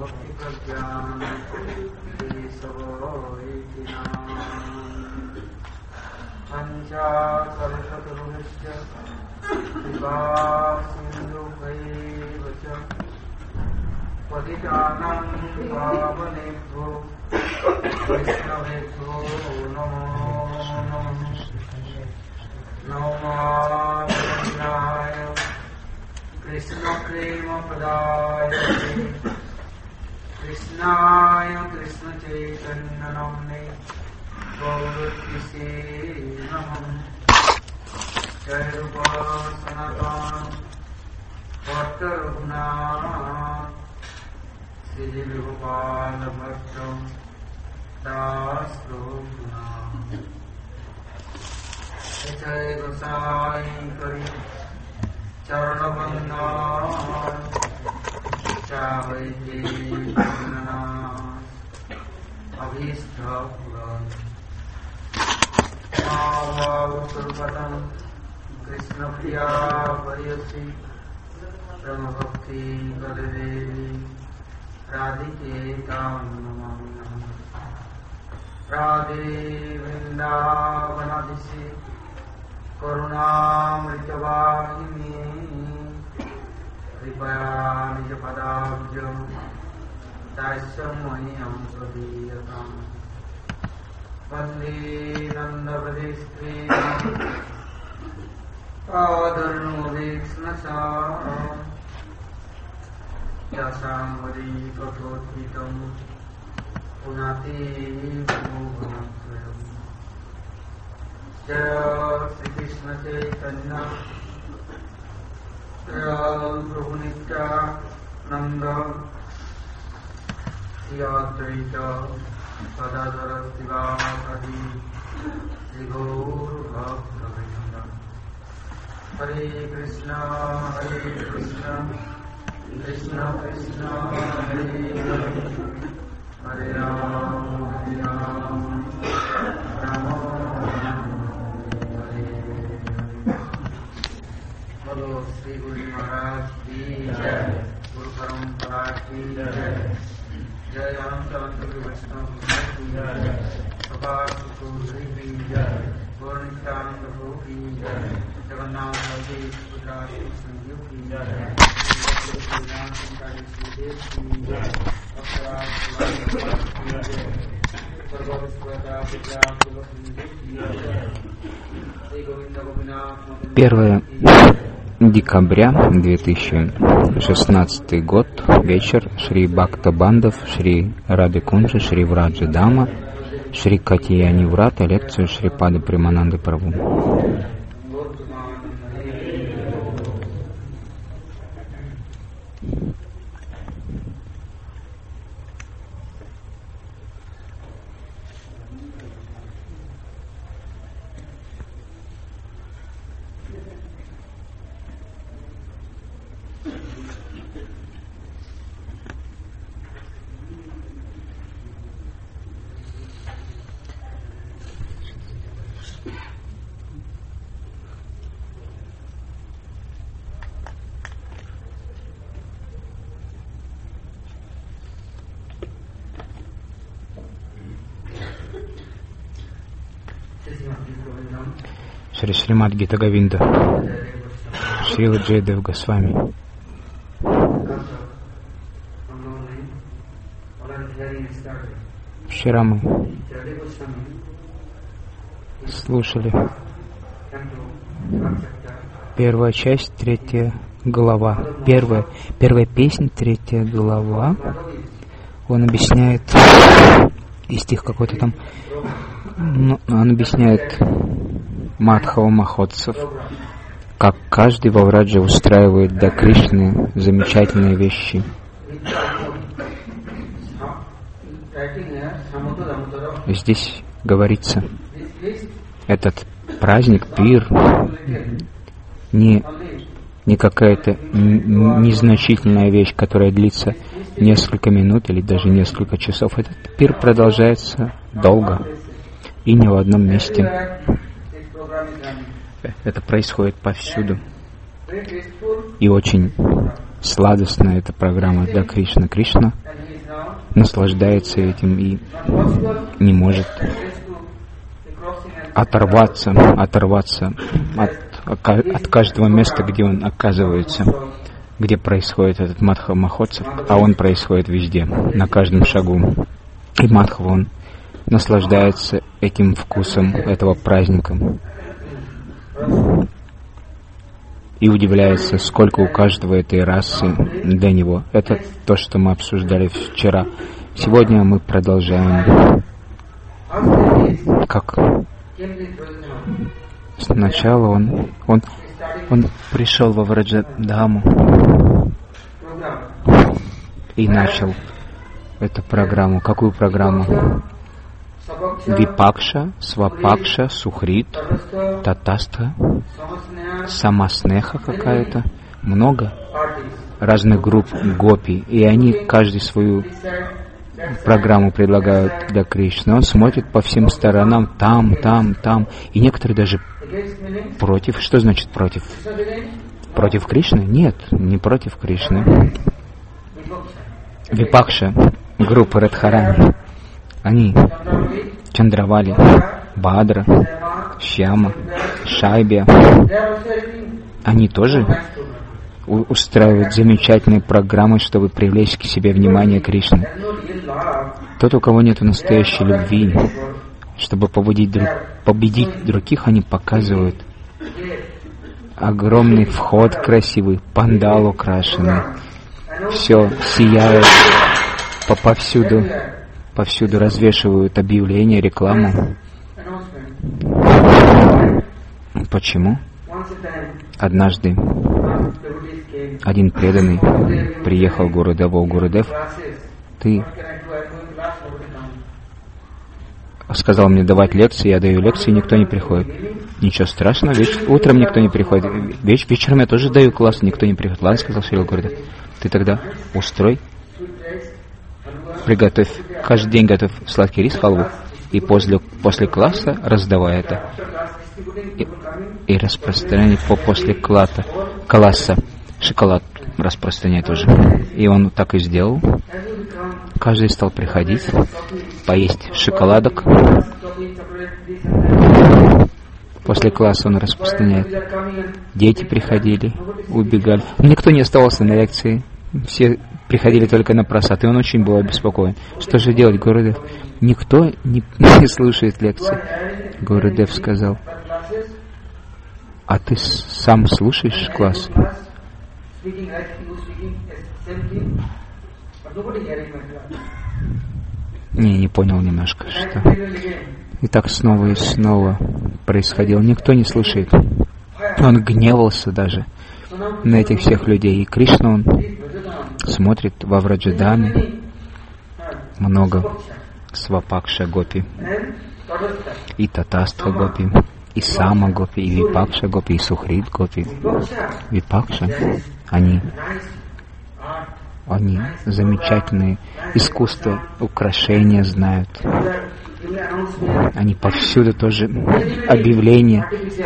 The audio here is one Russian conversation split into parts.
Первое декабря 2016 год, вечер, Шри Бхакта Бандав, Шри Рады Кунджи, Шри Враджи Дама, Шри Катияни Врата, лекцию Шрипада Премананды Прабху. Шри Шримад Гита Говинда, Шрила Джайдев Госвами. Вчера мы слушали первая часть, 3 глава. Первая песня, 3 глава. Он объясняет, и стих какой-то там, он объясняет Мадхава Махотсав, как каждый во Врадже устраивает для Кришны замечательные вещи. Здесь говорится, этот праздник, пир, не какая-то незначительная вещь, которая длится несколько минут или даже несколько часов. Этот пир продолжается долго и не в одном месте. Это происходит повсюду. И очень сладостная эта программа для Кришны. Кришна наслаждается этим и не может оторваться от каждого места, где он оказывается, где происходит этот Мадхава Махотсав, а он происходит везде, на каждом шагу. И Мадхава, он наслаждается этим вкусом этого праздника и удивляется, сколько у каждого этой расы для него. Это то, что мы обсуждали вчера. Сегодня мы продолжаем. Как сначала он пришел во Враджадаму и начал эту программу. Какую программу? Випакша, Свапакша, Сухрит, Татастха, Самаснеха какая-то. Много разных групп гопи. И они каждый свою программу предлагают для Кришны. Он смотрит по всем сторонам, там. И некоторые даже против. Что значит против? Против Кришны? Нет, не против Кришны. Випакша, группа Радхарани. Они Чандравали, Бадра, Шьяма, Шайбия. Они тоже устраивают замечательные программы, чтобы привлечь к себе внимание Кришны. Тот, у кого нет настоящей любви, чтобы победить других, они показывают огромный вход красивый, пандал украшенный. Все сияет повсюду развешивают объявления, рекламу. Почему? Однажды один преданный приехал к Гурудеву. Гурудев, ты сказал мне давать лекции, я даю лекции, никто не приходит. Ничего страшного, утром никто не приходит. Вечером я тоже даю класс, никто не приходит. Ладно, сказал Шрила Гурудев, ты тогда устрой, приготовь, каждый день готовь сладкий рис, халву, и после класса раздавай это. И распространяй после класса шоколад распространяй тоже. И он так и сделал. Каждый стал приходить, поесть шоколадок. После класса он распространяет. Дети приходили, убегали. Никто не оставался на лекции. Все приходили только на просад, и он очень был обеспокоен. Что же делать, Гурудев? Никто не слушает лекции. Гурудев сказал, а ты сам слушаешь класс? Не понял немножко, что. И так снова и снова происходило. Никто не слушает. Он гневался даже на этих всех людей. И Кришна, он смотрит во Враджадаме, много Свапакша Гопи, и Татастха Гопи, и Сама Гопи, и Випакша Гопи, и Сухрит Гопи. Випакша, они замечательные искусства, украшения знают. Они повсюду тоже объявления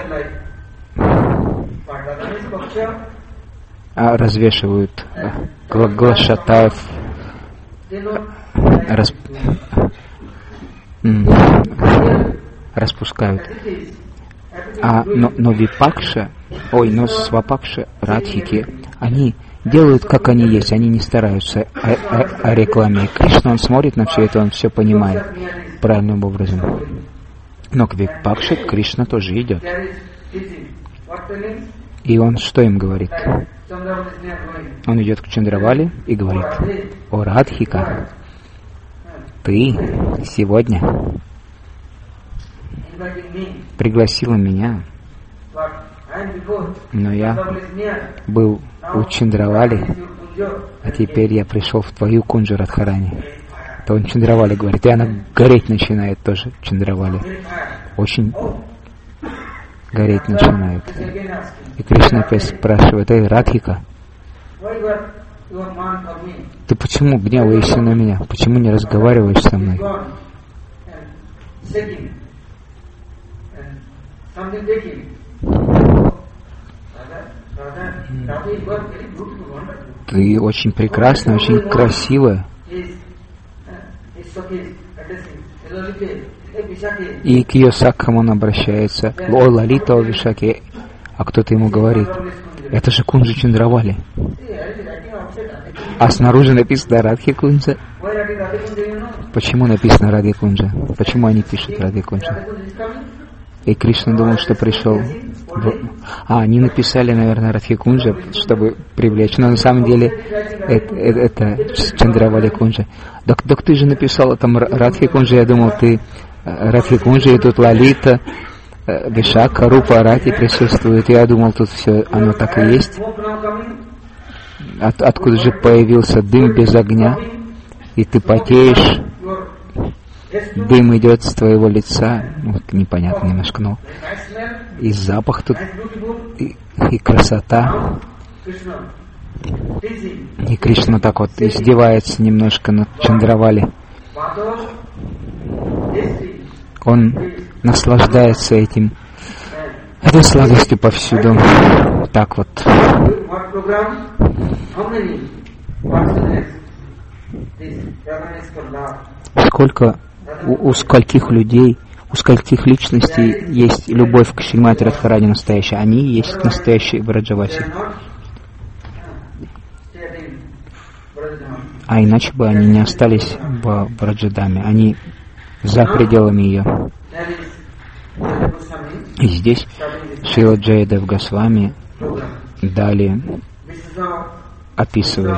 развешивают, глашатаев распускают. Но Випакша, но Свапакша, Радхики, они делают, как они есть, они не стараются о рекламе. И Кришна, он смотрит на все это, он все понимает правильным образом. Но к Випакше Кришна тоже идет. И он что им говорит? Он идет к Чандравали и говорит: «О, Радхика, ты сегодня пригласила меня, но я был у Чандравали, а теперь я пришел в твою кунджу Радхарани». То он Чандравали говорит, и она гореть начинает тоже, Чандравали. Очень гореть начинает. И Кришна опять спрашивает: «Эй, Радхика, ты почему гневаешься на меня? Почему не разговариваешь со мной?» Ты очень прекрасная, очень красивая. И к ее сакхам он обращается. О, Лалита, о Вишаке. А кто-то ему говорит: это же Кунджа Чандравали. А снаружи написано Радхи Кунджа. Почему написано Радхи Кунджа? Почему они пишут Радхи Кунджа? И Кришна думал, что пришел... они написали, наверное, Радхи Кунджа, чтобы привлечь. Но на самом деле это Чандравали Кунджа. Так ты же написал там Радхи Кунджа. Я думал, ты Радхи Кунджа, и тут Лалита, Вишака, Рупа, Рати присутствует. Я думал, тут все оно так и есть. Откуда же появился дым без огня, и ты потеешь, дым идет с твоего лица, непонятно немножко, но и запах тут, и красота. И Кришна так вот издевается немножко над Чандравали. Он наслаждается этой сладостью повсюду. Так вот. Сколько у скольких людей, у скольких личностей есть любовь к Шримати Радхарани настоящая. Они есть настоящие Браджаваси. А иначе бы они не остались в Браджадаме. Они за пределами ее. И здесь Шрила Джайадев Госвами далее описывает.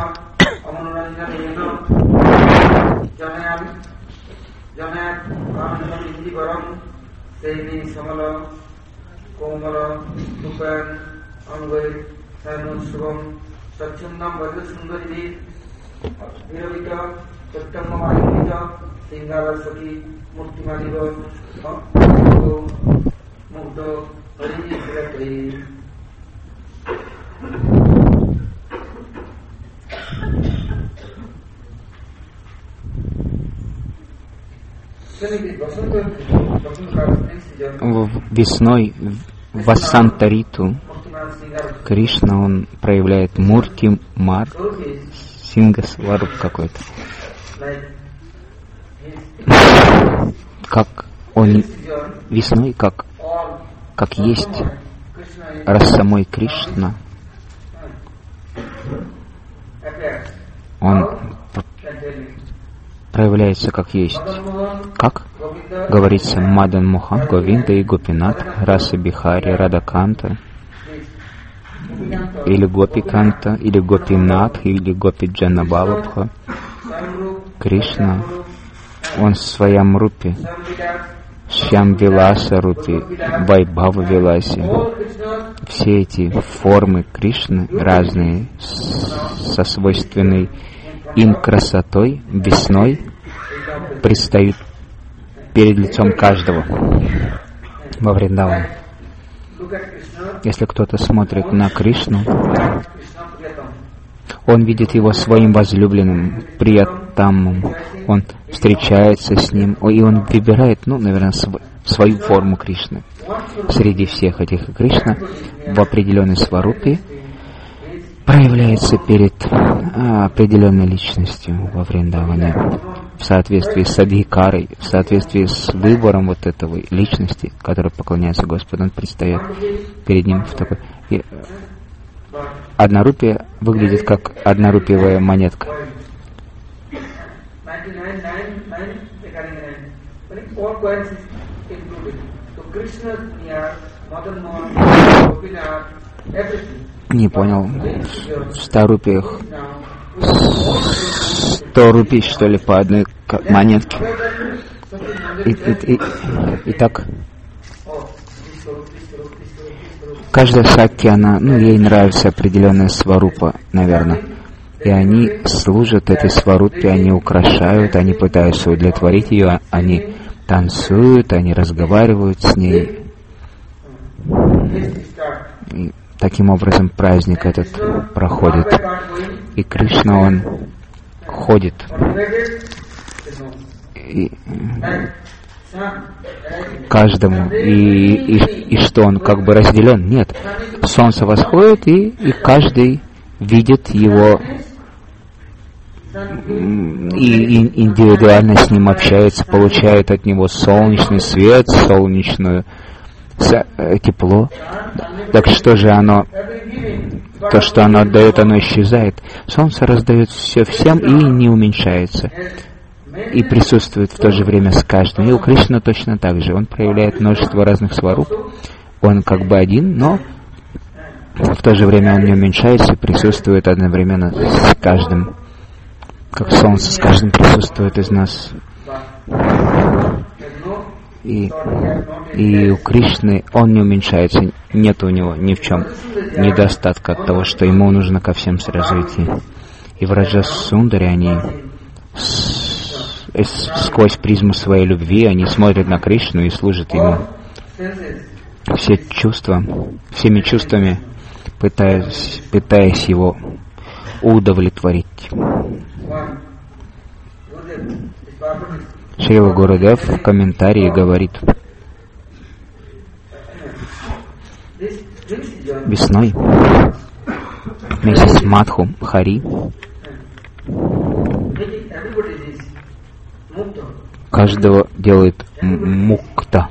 Весной в Васанта-риту Кришна, он проявляет Мурти Мар, Сингасваруп какой-то. Как он весной, как есть раз самой Кришна, он проявляется как есть. Как? Говорится Мадан Мохан, Говинда и Гопинат, Раса Бихари, Радаканта, или Гопиканта, или Гопинат, или Гопиджана Балабха. Кришна, он в своем рупе, Шьям Виласа рупе, Вайбхава Виласе. Все эти формы Кришны разные, со свойственной им красотой, весной, предстают перед лицом каждого во Вриндаване. Если кто-то смотрит на Кришну, он видит его своим возлюбленным, приятамом, он встречается с ним, и он выбирает, наверное, свою форму Кришны. Среди всех этих Кришна в определенной сварупе проявляется перед определенной личностью во Вриндаване, в соответствии с адхикарой, в соответствии с выбором вот этого личности, которая поклоняется Господу. Он предстает перед ним в такой... И однорупие выглядит как однорупиевая монетка. Не понял. В 100 рупиях 100 рупий, что ли, по одной монетке. И так. Каждая шакти, она, ей нравится определенная сварупа, наверное. И они служат этой сварупе, они украшают, они пытаются удовлетворить ее, они танцуют, они разговаривают с ней. И таким образом праздник этот проходит. И Кришна, он ходит. И каждому. И что, он как бы разделен? Нет. Солнце восходит, и каждый видит его и индивидуально с ним общается, получает от него солнечный свет, солнечное тепло. Так что же оно, то, что оно отдает, оно исчезает. Солнце раздает все всем и не уменьшается. И присутствует в то же время с каждым. И у Кришны точно так же. Он проявляет множество разных сваруп. Он как бы один, но в то же время он не уменьшается и присутствует одновременно с каждым. Как солнце с каждым присутствует из нас. И у Кришны он не уменьшается, нет у него ни в чем недостатка от того, что ему нужно ко всем сразу идти. И в Раджас-сундаре они сквозь призму своей любви они смотрят на Кришну и служат ему. Всеми чувствами пытаясь его удовлетворить. Шрила Гурудев в комментарии говорит: весной месяц Мадху, Хари, каждого делает мукта,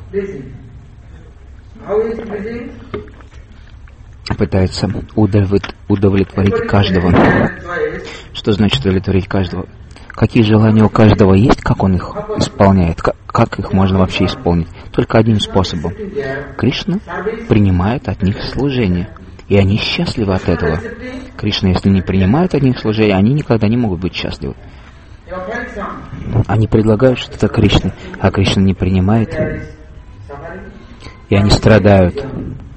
пытается удовлетворить каждого. Что значит удовлетворить каждого? Какие желания у каждого есть, как он их исполняет, как их можно вообще исполнить? Только одним способом. Кришна принимает от них служение, и они счастливы от этого. Кришна, если не принимает от них служение, они никогда не могут быть счастливы. Они предлагают что-то Кришне, а Кришна не принимает, и они страдают.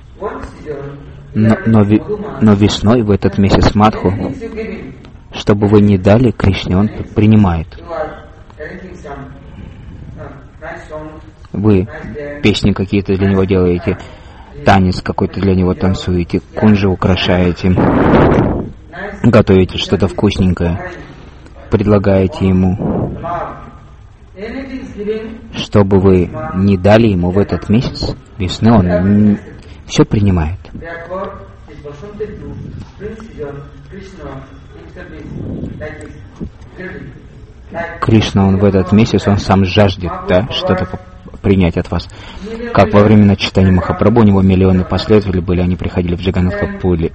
Но весной, в этот месяц Мадху, чтобы вы не дали Кришне, он принимает. Вы песни какие-то для него делаете, танец какой-то для него танцуете, кунжи украшаете, готовите что-то вкусненькое, предлагаете ему. Чтобы вы не дали ему в этот месяц весны, он все принимает. Кришна, он в этот месяц, он сам жаждет, да, что-то принять от вас. Как во время читания Махапрабху, у него миллионы последователей были, они приходили в Джаганнатха-пури.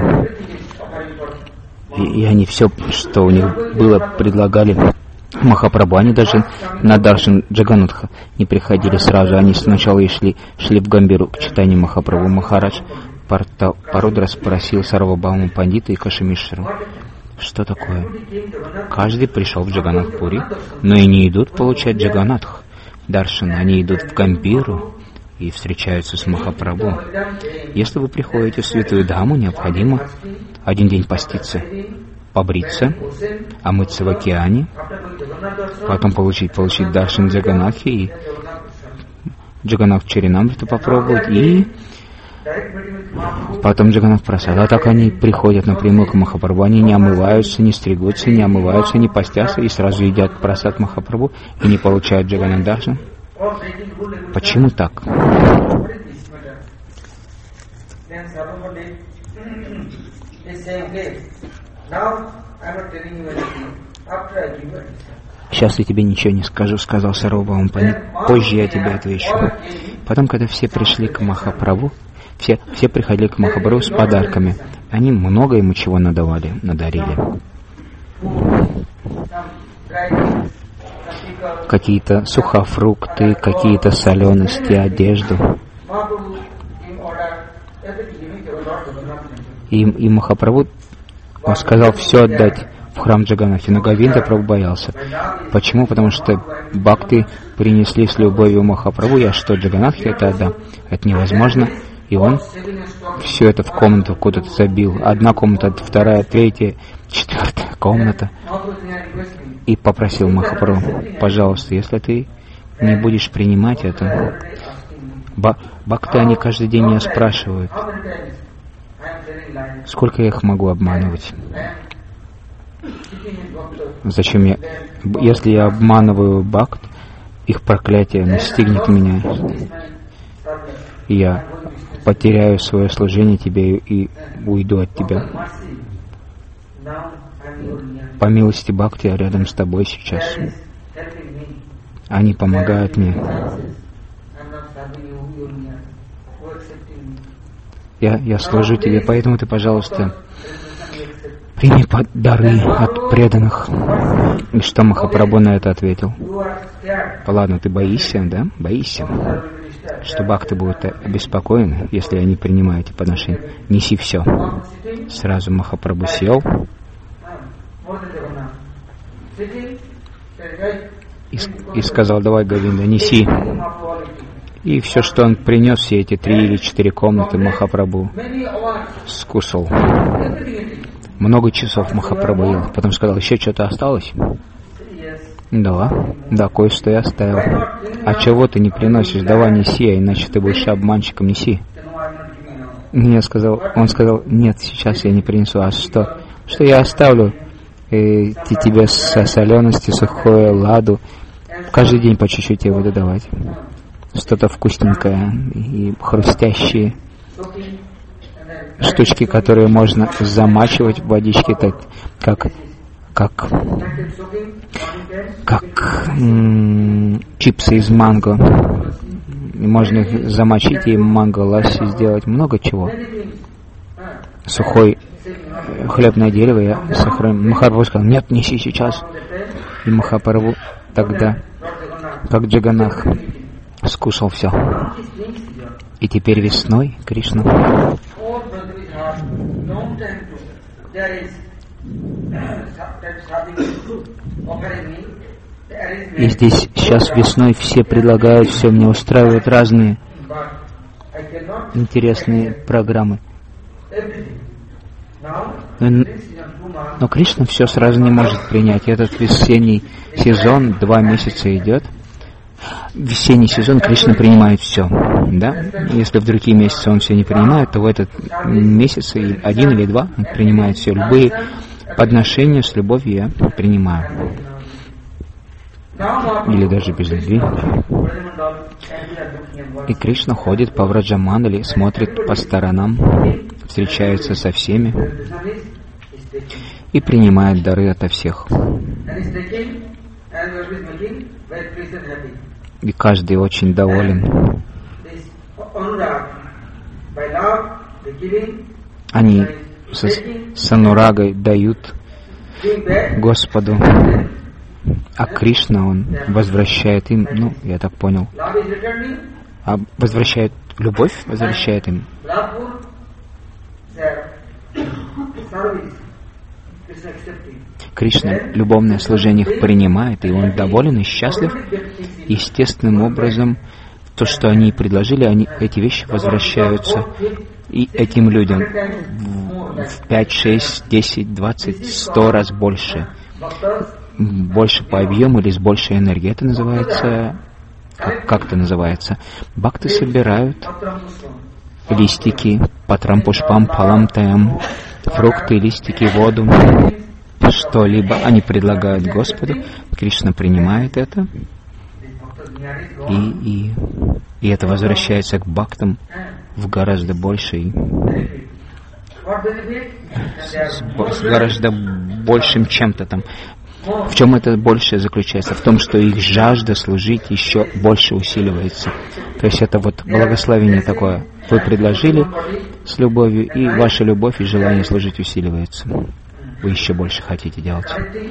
И они все, что у них было, предлагали Махапрабху. Они даже на Даршан Джаганнатха не приходили сразу. Они сначала и шли в Гамбиру к читанию Махапрабху. Махарадж Парудра спросил Сарвабхауму Пандита и Кашимишру: что такое? Каждый пришел в Джаганнатх-пури, но и не идут получать Джаганнатх Даршан. Они идут в Гамбиру и встречаются с Махапрабху. Если вы приходите в Святую Дхаму, необходимо один день поститься, побриться, омыться в океане, потом получить Даршан Джаганнатхи и Джаганнатх Чаринамриту попробовать, и потом Джаганнатх Прасад. А так они приходят напрямую к Махапрабху, они не омываются, не стригутся, не омываются, не постятся и сразу едят прасад Махапрабху и не получают Джаганнатх Даршан. Почему так? Сейчас я тебе ничего не скажу, сказал Сарвабхаума Пандит. Позже я тебе отвечу. Потом, когда все пришли к Махапрабху, все приходили к Махапрабху с подарками. Они много ему чего надарили. Какие-то сухофрукты, какие-то солености, одежду. И Махапрабху сказал все отдать в храм Джаганнатхи, но Говинда Прабху боялся. Почему? Потому что бхакты принесли с любовью Махапрабху, я что, Джаганнатхи это отдам? Это невозможно. И он все это в комнату куда-то забил. Одна комната, вторая, третья, четвертая комната. И попросил Махапрабху: пожалуйста, если ты не будешь принимать это. Бхакты, они каждый день меня спрашивают, сколько я их могу обманывать. Зачем я? Если я обманываю бхакт, их проклятие настигнет меня. И я потеряю свое служение тебе и уйду от тебя. по милости Бхакти рядом с тобой сейчас. Они помогают мне. Я служу тебе, поэтому ты, пожалуйста, прими дары от преданных. И что Махапрабху на это ответил? Ладно, ты боишься, да? Боишься, что бхакты будут обеспокоены, если они принимают эти подношения. Неси все. Сразу Махапрабху сел и сказал: давай, Говинда, неси. И все, что он принес, все эти 3 или 4 комнаты, Махапрабху скушал. Много часов Махапрабху ел. Потом сказал: еще что-то осталось? Да, кое-что я оставил. А чего ты не приносишь? Давай неси, а иначе ты будешь обманщиком, неси. Он сказал: нет, сейчас я не принесу. А что? Что я оставлю тебе со соленостью, сухое, ладу. Каждый день по чуть-чуть я буду давать. Что-то вкусненькое и хрустящие штучки, которые можно замачивать в водичке, как чипсы из манго. Можно их замочить и манго ласси сделать. Много чего. Сухой хлебное дерево я сохраню. Махапрабху сказал: нет, неси сейчас. И Махапрабху тогда, как Джаганнах, скушал все. И теперь весной Кришна и здесь сейчас весной все предлагают, все мне устраивают разные интересные программы. Но Кришна все сразу не может принять. Этот весенний сезон 2 месяца идет. Весенний сезон Кришна принимает все, да? Если в другие месяцы он все не принимает, то в этот месяц 1 или 2 он принимает все. Любые подношения с любовью я принимаю. Или даже без любви. И Кришна ходит по Враджамандали, смотрит по сторонам, встречается со всеми и принимает дары ото всех. И каждый очень доволен. Они с анурагой дают Господу, а Кришна, он возвращает им, я так понял, возвращает любовь, возвращает им. Кришна любовное служение их принимает, и он доволен и счастлив. Естественным образом, то, что они предложили, эти вещи возвращаются и этим людям в 5, 6, 10, 20, 100 раз больше. Больше по объему или с большей энергией. Это называется... Как это называется? Бхакты собирают листики, патрампушпам, паламтаям, фрукты, листики, воду, что-либо они предлагают Господу. Кришна принимает это, и это возвращается к бхактам в гораздо большей, с гораздо большим чем-то там. В чем это больше заключается? В том, что их жажда служить еще больше усиливается. То есть это вот благословение такое. Вы предложили с любовью, и ваша любовь и желание служить усиливается. Вы еще больше хотите делать.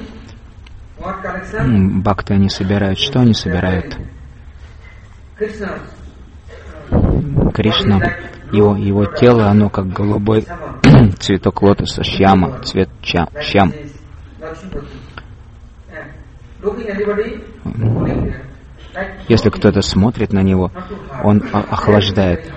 Бхакты они собирают. Что они собирают? Кришна, его тело, оно как голубой цветок лотоса, шьяма, цвет шьям. Если кто-то смотрит на него, он охлаждает.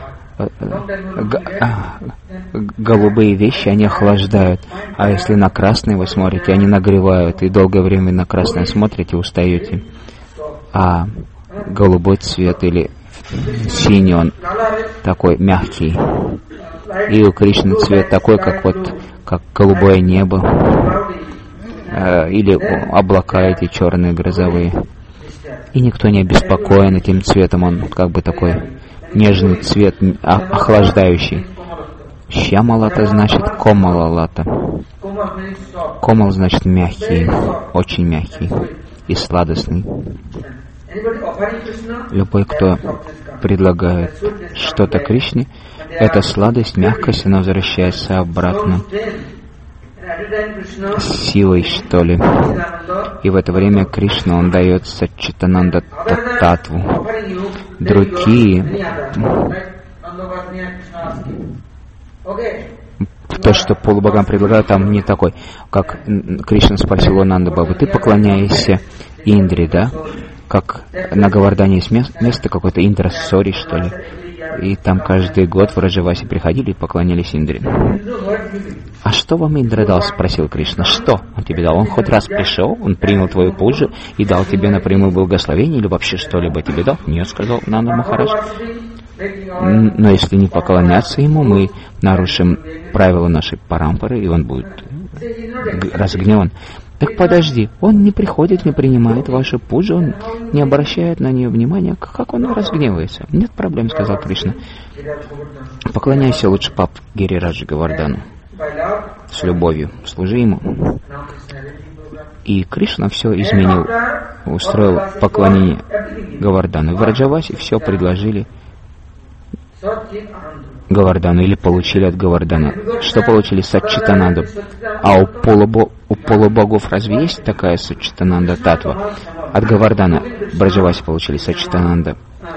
Голубые вещи, они охлаждают. А если на красные вы смотрите, они нагревают. И долгое время на красное смотрите, устаете. А голубой цвет или синий, он такой мягкий. И у Кришны цвет такой, как голубое небо. Или облака эти черные, грозовые. И никто не обеспокоен этим цветом. Он как бы такой нежный цвет, охлаждающий. Шьямалата значит комалалата. Комал значит мягкий, очень мягкий и сладостный. Любой, кто предлагает что-то Кришне, эта сладость, мягкость, она возвращается обратно силой, что ли. И в это время Кришна, он дает Саччитананда Татву. Другие, то, что полубогам предлагают, там не такой. Как Кришна спросил у Нанды Бабы: ты поклоняешься Индре, да? Как на Говардане есть место какое-то, Индра-Сори, что ли. И там каждый год в Раджавасе приходили и поклонялись Индре. А что вам Индра дал? Спросил Кришна. Что он тебе дал? Он хоть раз пришел, он принял твою пуджу и дал тебе напрямую благословение или вообще что-либо тебе дал? Нет, сказал Нанда Махарадж. Но если не поклоняться ему, мы нарушим правила нашей парампары, и он будет разгневан. Так подожди, он не приходит, не принимает вашу пуджу, он не обращает на нее внимания, как он разгневается? Нет проблем, сказал Кришна. Поклоняйся лучше пап Гирираджа Говардану. С любовью, служи ему. И Кришна все изменил, устроил поклонение Говардану. В Раджавасе все предложили Говардану или получили от Говардана. Что получили? Саччитананду. А у полубогов разве есть такая Саччитананда Татва? От Говардана в Раджавасе получили Саччитананда.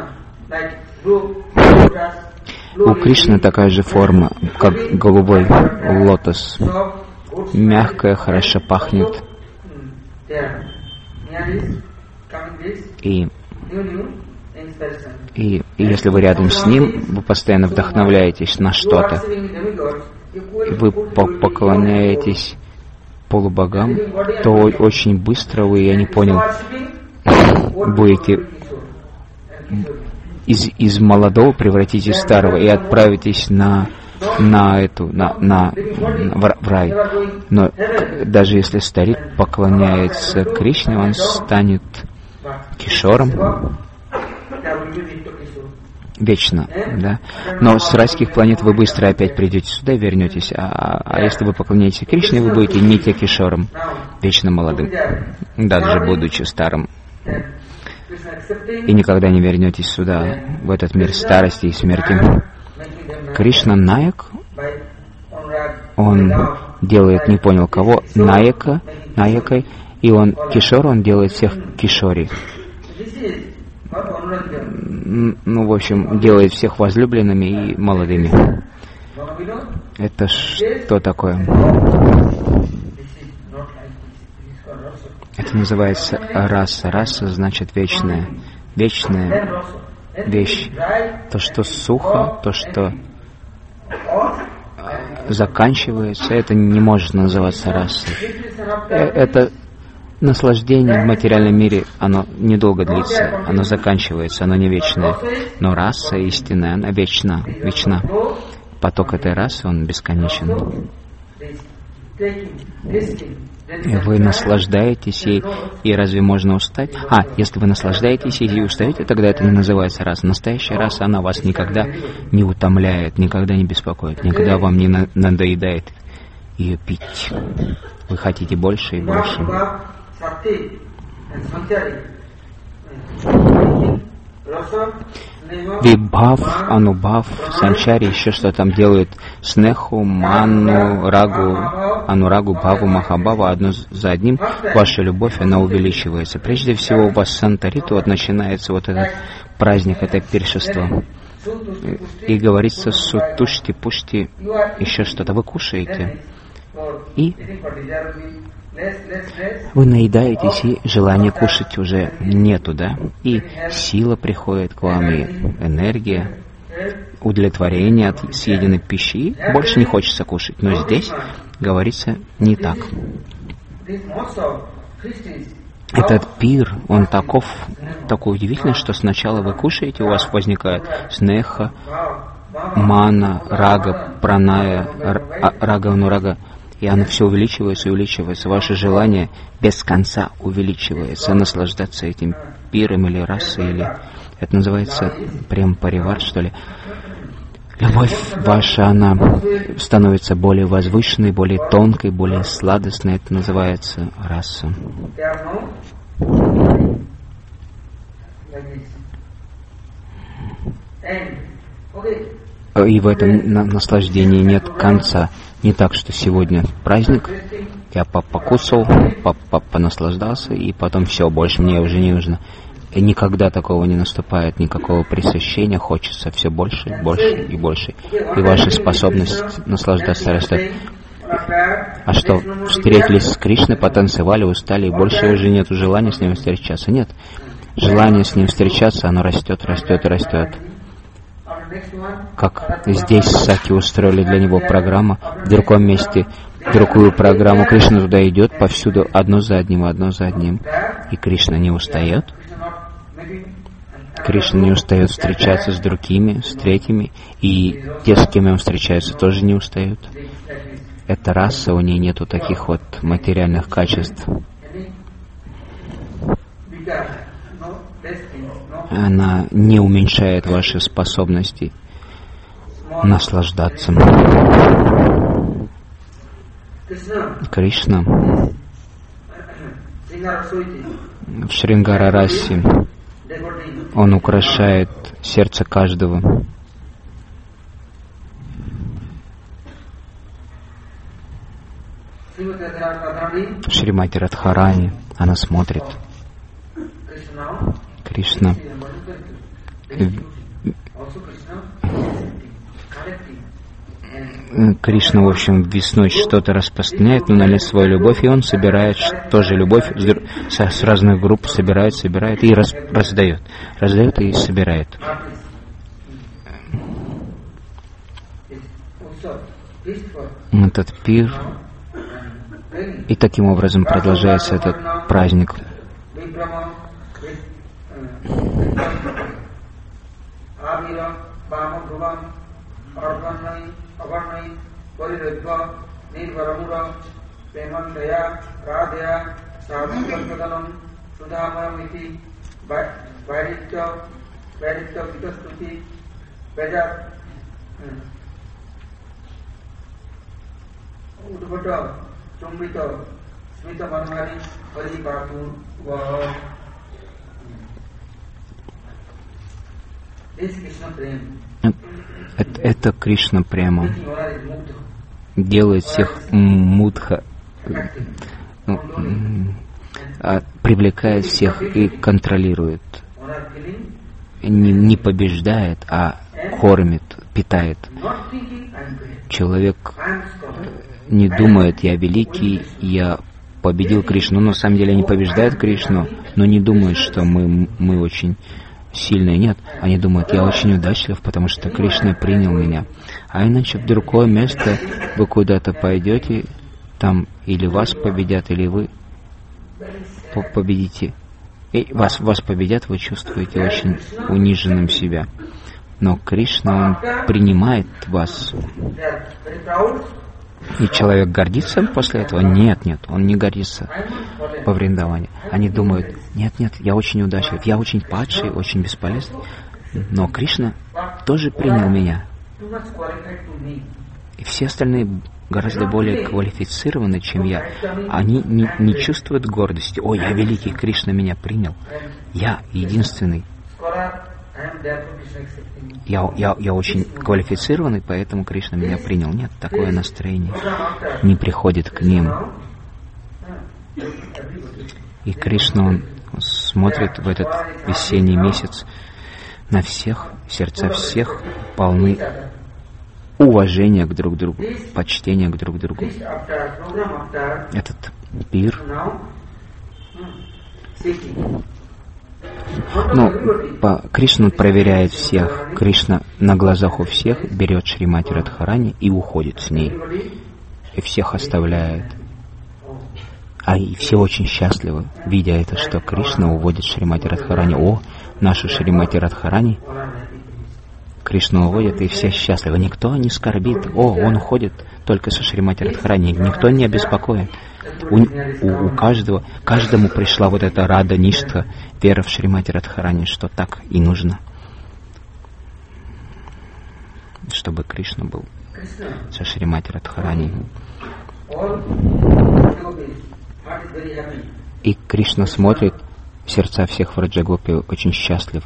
У Кришны такая же форма, как голубой лотос. Мягкая, хорошо пахнет. И если вы рядом с ним, вы постоянно вдохновляетесь на что-то. Вы поклоняетесь полубогам, то очень быстро вы, я не понял, будете из молодого превратитесь в старого и отправитесь в рай. Но даже если старик поклоняется Кришне, он станет кишором вечно, да. Но с райских планет вы быстро опять придете сюда и вернетесь. А если вы поклоняетесь Кришне, вы будете нитья кишором, вечно молодым, даже будучи старым. И никогда не вернетесь сюда, в этот мир старости и смерти. Кришна Наяк, он делает, не понял кого, Наякой, и он кишор, он делает всех кишори. Ну, в общем, делает всех возлюбленными и молодыми. Это что такое? Это называется раса. Раса значит вечная. Вечная вещь. То, что сухо, то, что заканчивается, это не может называться расой. Это наслаждение в материальном мире, оно недолго длится, оно заканчивается, оно не вечное. Но раса истинная, она вечна. Поток этой расы, он бесконечен. И вы наслаждаетесь ей, и разве можно устать? Если вы наслаждаетесь ей и устаете, тогда это не называется раса. Настоящая раса, она вас никогда не утомляет, никогда не беспокоит, никогда вам не надоедает ее пить. Вы хотите больше и больше. Вибхав, Анубхав, Санчари, еще что там делают, Снеху, Ману, Рагу, Анурагу, Бхаву, Махабхава, одно за одним, ваша любовь, она увеличивается. Прежде всего у вас Сантариту начинается вот этот праздник, это пиршество. И говорится Сутушти, Пушти, еще что-то, вы кушаете. И вы наедаетесь, и желания кушать уже нету, да? И сила приходит к вам, и энергия, удовлетворение от съеденной пищи, и больше не хочется кушать. Но здесь говорится не так. Этот пир, он такой удивительный, что сначала вы кушаете, у вас возникает снеха, мана, рага, праная, рага, анурага. И оно все увеличивается и увеличивается. Ваше желание без конца увеличивается. Наслаждаться этим пиром или расой, или... Это называется прям паривар, что ли. Любовь ваша, она становится более возвышенной, более тонкой, более сладостной. Это называется раса. И в этом наслаждении нет конца. Не так, что сегодня праздник, я покусал, понаслаждался, и потом все, больше мне уже не нужно. И никогда такого не наступает, никакого пресыщения, хочется все больше, больше и больше. И ваша способность наслаждаться растет. А что, встретились с Кришной, потанцевали, устали, и больше уже нет желания с ним встречаться? Нет. Желание с ним встречаться, оно растет, растет и растет. Как здесь Саки устроили для него программу, в другом месте другую программу. Кришна туда идет, повсюду одно за одним. И Кришна не устает. Кришна не устает встречаться с другими, с третьими. И те, с кем он встречается, тоже не устают. Эта раса, у нее нету таких вот материальных качеств. Она не уменьшает ваши способности наслаждаться. Кришна в Шрингара-расе, он украшает сердце каждого. Шримати Радхарани, она смотрит. Кришна. Кришна, в общем, весной что-то распространяет, но налит свою любовь, и он собирает тоже любовь с разных групп, собирает и раздает. Раздает и собирает. Этот пир, и таким образом продолжается этот праздник. Это Кришна прямо делает всех мудха, привлекает всех и контролирует. Не побеждает, а кормит, питает. Человек не думает: я великий, я победил Кришну. Но на самом деле они побеждают Кришну, но не думают, что мы очень сильные. Нет, они думают: я очень удачлив, потому что Кришна принял меня. А иначе в другое место вы куда-то пойдете, там или вас победят, или вы победите. И вас победят, вы чувствуете очень униженным себя. Но Кришна, он принимает вас. И человек гордится после этого? Нет, он не гордится по Вриндаване. Они думают: нет, я очень удачлив, я очень падший, очень бесполезный. Но Кришна тоже принял меня. И все остальные гораздо более квалифицированы, чем я. Они не чувствуют гордости. О, я великий, Кришна меня принял. Я единственный. Я очень квалифицированный, поэтому Кришна меня принял. Нет, такое настроение не приходит к ним. И Кришна, он смотрит в этот весенний месяц на всех, сердца всех полны уважения к друг другу, почтения к друг другу. Этот пир, Кришна проверяет всех. Кришна на глазах у всех берет Шримати Радхарани и уходит с ней. И всех оставляет. И все очень счастливы, видя это, что Кришна уводит Шримати Радхарани. О, нашу Шримати Радхарани Кришна уводит, и все счастливы. Никто не скорбит. О, он уходит только со Шримати Радхарани. Никто не обеспокоен. У каждому пришла вот эта рада ништха, вера в Шримати Радхарани, что так и нужно. чтобы Кришна был со Шримати Радхарани. И Кришна смотрит, сердца всех Враджагопи очень счастливы.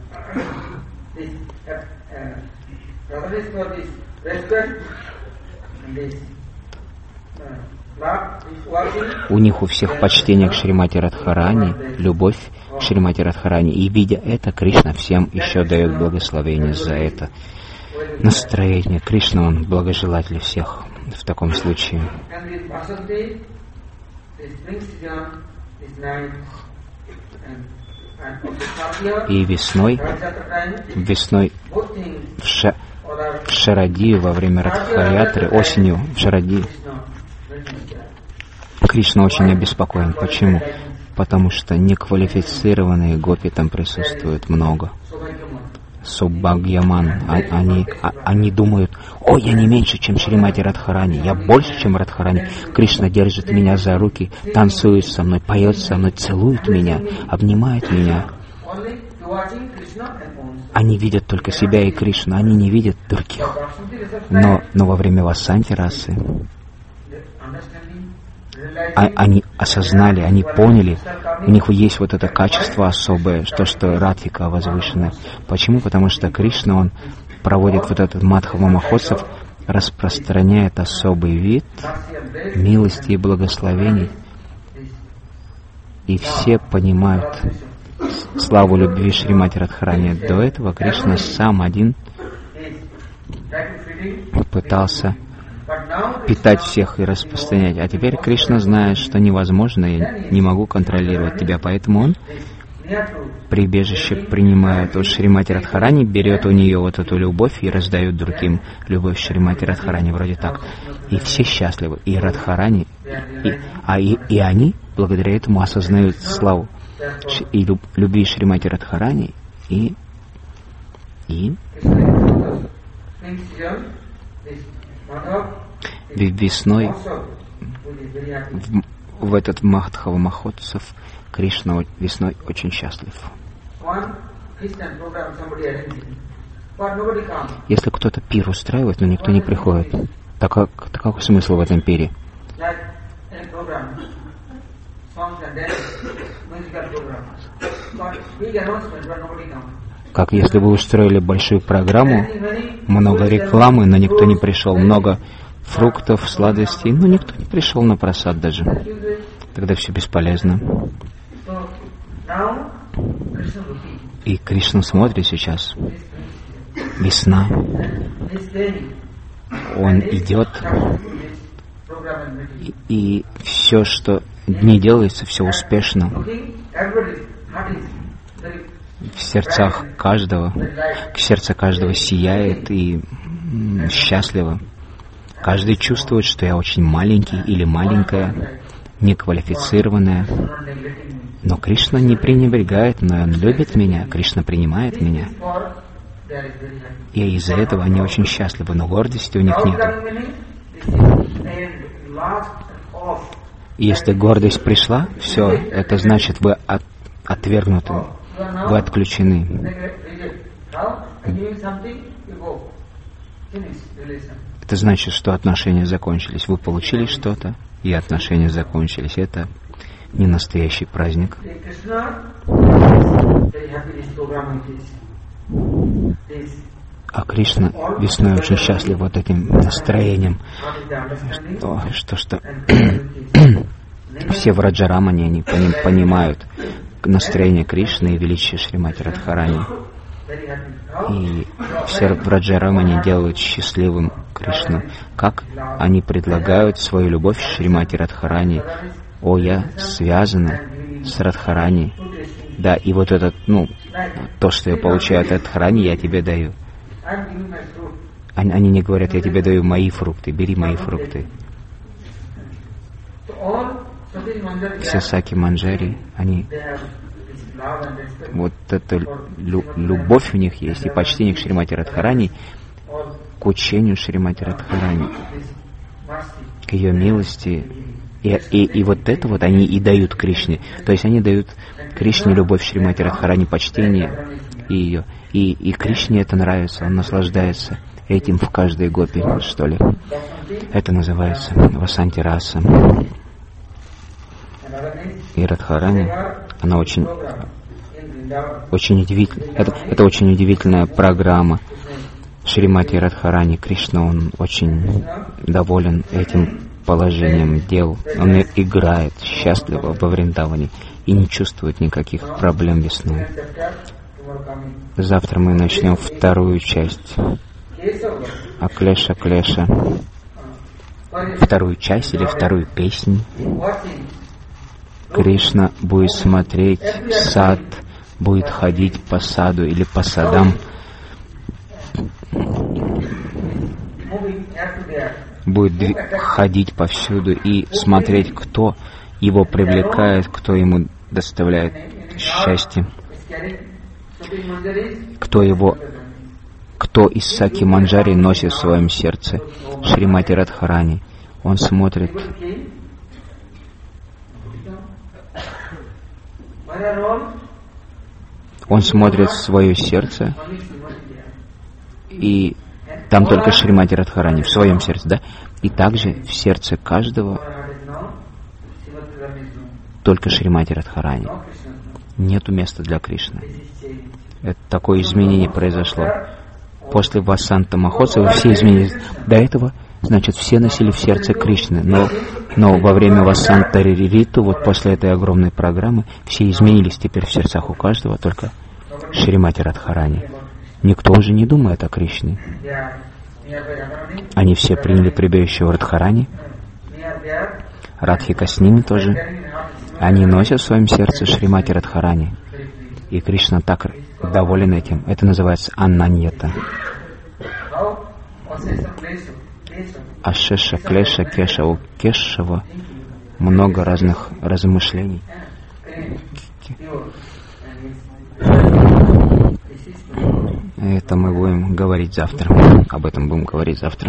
У них у всех почтение к Шримати Радхарани, любовь к Шримати Радхарани. И видя это, Кришна всем еще дает благословение за это настроение. Кришна, он благожелатель всех в таком случае. И весной в Шарадию во время Радха-ятры, осенью в Шарадию, Кришна очень обеспокоен. Почему? Потому что неквалифицированные гопи там присутствуют много. Суббагьяман. Они думают: «О, я не меньше, чем Шримати Радхарани, я больше, чем Радхарани». Кришна держит меня за руки, танцует со мной, поет со мной, целует меня, обнимает меня. Они видят только себя и Кришну, они не видят других. Но во время Васанти расы они осознали, они поняли, у них есть вот это качество особое, что Радхика возвышенная. Почему? Потому что Кришна, он проводит вот этот Мадхава Махотсав, распространяет особый вид милости и благословений. И все понимают славу любви Шримати Радхарани. До этого Кришна сам один пытался питать всех и распространять. А теперь Кришна знает, что невозможно, я не могу контролировать тебя, поэтому он прибежище принимает от Шримати Радхарани, берет у нее вот эту любовь и раздает другим любовь Шримати Радхарани, вроде так. И все счастливы, и Радхарани, и они благодаря этому осознают славу и любви Шримати Радхарани, и весной в этот Мадхава Махотсав Кришна весной очень счастлив. Если кто-то пир устраивает, но никто не приходит, так какой смысл в этом пире? Как если вы устроили большую программу, много рекламы, но никто не пришел, много фруктов, сладостей, но никто не пришел на просад даже. Тогда все бесполезно. И Кришна смотрит сейчас. Весна. Он идет. И все, что не делается, все успешно. В сердцах каждого, сердце каждого сияет и счастливо. Каждый чувствует, что я очень маленький или маленькая, неквалифицированная. Но Кришна не пренебрегает мной, Он любит меня, Кришна принимает меня. И из-за этого они очень счастливы, но гордости у них нет. И если гордость пришла, все, это значит, вы отвергнуты, вы отключены. Это значит, что отношения закончились. Вы получили что-то, и отношения закончились. Это не настоящий праздник. А Кришна весной очень счастлив вот этим настроением, что все в Раджарамане, они понимают настроение Кришны и величие Шримати Радхарани. И все в Раджарамане делают счастливым Кришну. Как они предлагают свою любовь Шримати Радхарани. О, я связана с Радхарани. Да, и вот это, то, что я получаю от Радхарани, я тебе даю. Они не говорят: я тебе даю мои фрукты, бери мои фрукты. Все Саки Манджари, они... Вот эта любовь у них есть, и почтение к Шримати Радхарани, к учению Шримати Радхарани, к ее милости. И вот это вот они и дают Кришне. То есть они дают Кришне любовь Шримати Радхарани, почтение и ее. И Кришне это нравится, он наслаждается. этим в каждой гопи, что ли. Это называется Васанти Раса. И Радхарани, она очень удивительная. Это очень удивительная программа. Шримати Радхарани, Кришна, он очень доволен этим положением дел. Он играет счастливо во Вриндаване и не чувствует никаких проблем весной. Завтра мы начнем вторую часть. Аклеша. Вторую часть или вторую песню. Кришна будет смотреть сад, будет ходить по саду или по садам, будет ходить повсюду и смотреть, кто его привлекает, кто ему доставляет счастье, кто из Саки Манджари носит в своем сердце. Шримати Радхарани. Он смотрит. Он смотрит в свое сердце, и там только Шримати Радхарани, в своем сердце, да? И также в сердце каждого только Шримати Радхарани. Нету места для Кришны. Это такое изменение произошло. После Васанта Махотсава все изменились. До этого, значит, все носили в сердце Кришны, но во время Васанта Ририту, вот после этой огромной программы, все изменились теперь в сердцах у каждого, только Шримати Радхарани. Никто уже не думает о Кришне. Они все приняли прибежище в Радхарани. Радхика с ними тоже. Они носят в своем сердце Шримати Радхарани. И Кришна так доволен этим. Это называется Аннаньята. Ашеша, Клеша, Кеша. У Кешева много разных размышлений. Это мы будем говорить завтра. Об этом будем говорить завтра.